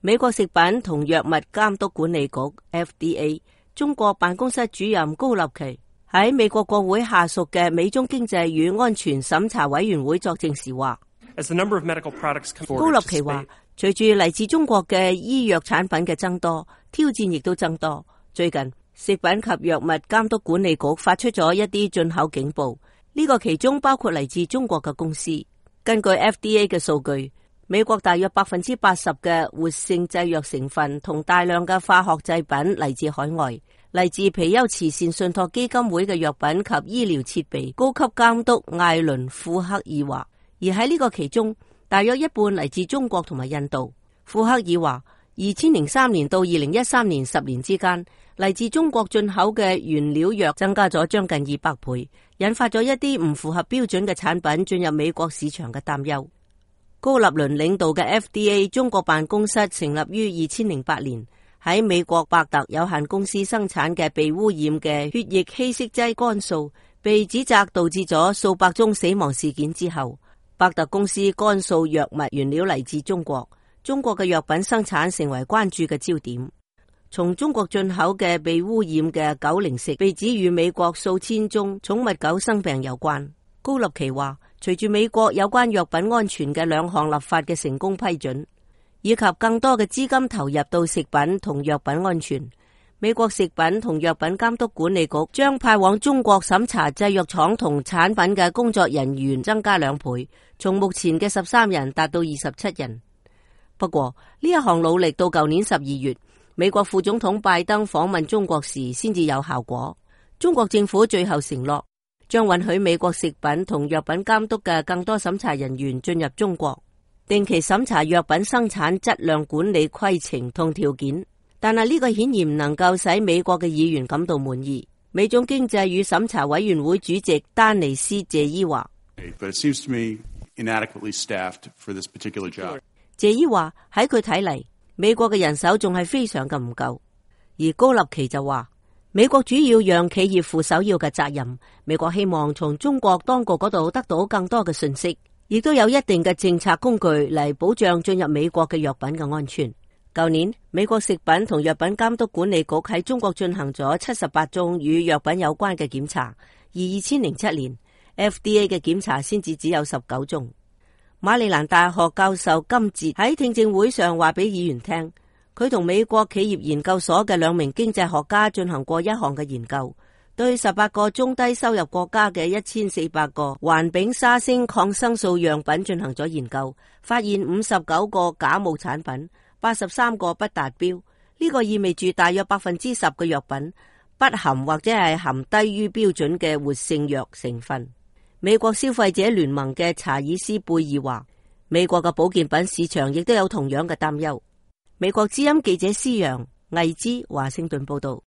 美國食品同藥物監督管理局 FDA 中國辦公室主任高立奇喺美國國會下屬嘅美中經濟與安全審查委員會作證時話，高立奇話，隨住嚟自中國嘅醫藥產品嘅增多，挑戰亦都增多。最近食品及藥物監督管理局發出咗一啲進口警報，呢個其中包括嚟自中國嘅公司。根據 FDA 嘅數據，美國大約80%嘅活性製藥成分同大量嘅化學製品嚟自海外。嚟自皮尤慈善信託基金會嘅藥品及醫療設備高級監督艾倫庫克爾話，而喺呢個其中，大約一半嚟自中國同埋印度。庫克爾話，2003年到2013年10年之間，嚟自中國進口嘅原料藥增加咗將近200倍，引發咗一啲唔符合標準嘅產品進入美國市場嘅擔憂。高立倫領導嘅 FDA 中國辦公室成立於2008年，喺美國百特有限公司生產嘅被污染嘅血液稀釋劑乾素被指責導致咗數百宗死亡事件之後，百特公司乾素藥物原料嚟自中國，中國嘅藥品生產成為關注嘅焦點。從中國進口嘅被污染嘅狗零食被指與美國數千宗寵物狗生病有關。高立奇話，隨住美國有關藥品安全嘅2項立法嘅成功批准，以及更多嘅資金投入到食品同藥品安全，美國食品同藥品監督管理局將派往中國審查製藥廠同產品嘅工作人員增加2倍，從目前嘅13人達到27人。不過呢一項努力到舊年12月，美國副總統拜登訪問中國時先至有效果。中國政府最後承諾將允許美國食品同藥品監督嘅更多審查人員進入中國，定期審查藥品生產質量管理規程同條件。但係呢個顯然唔能夠使美國嘅議員感到滿意。美中經濟與審查委員會主席丹尼斯謝伊話，謝伊話喺佢睇嚟，美國嘅人手仲係非常嘅唔夠。而高立奇就話，美國主要讓企業負首要嘅責任，美國希望從中國當局嗰度得到更多嘅信息，亦都有一定嘅政策工具嚟保障進入美國嘅藥品嘅安全。舊年，美國食品同藥品監督管理局喺中國進行咗78宗與藥品有關嘅檢查，而2007年 FDA 嘅檢查先至只有19宗。馬里蘭大學教授金哲喺聽證會上話俾議員聽，佢同美國企業研究所嘅2名經濟學家進行過一項嘅研究，對18個中低收入國家嘅1400個環丙沙星抗生素樣品進行咗研究，發現59個假冒產品，83個不達標。呢個意味住大約10%嘅藥品不含或者係含低於標準嘅活性藥成分。美國消費者聯盟嘅查爾斯貝爾話，美國嘅保健品市場亦都有同樣嘅擔憂。美國之音記者施陽、魏之華盛頓報道。